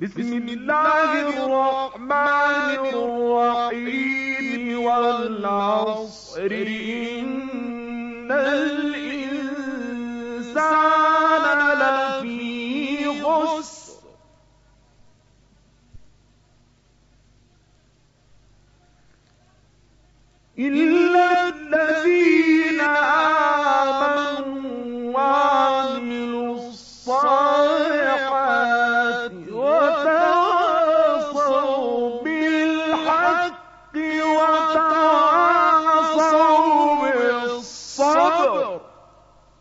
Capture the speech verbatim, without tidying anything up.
بسم الله الرحمن الرحيم والعصر إن الإنسان لفي خسر إلا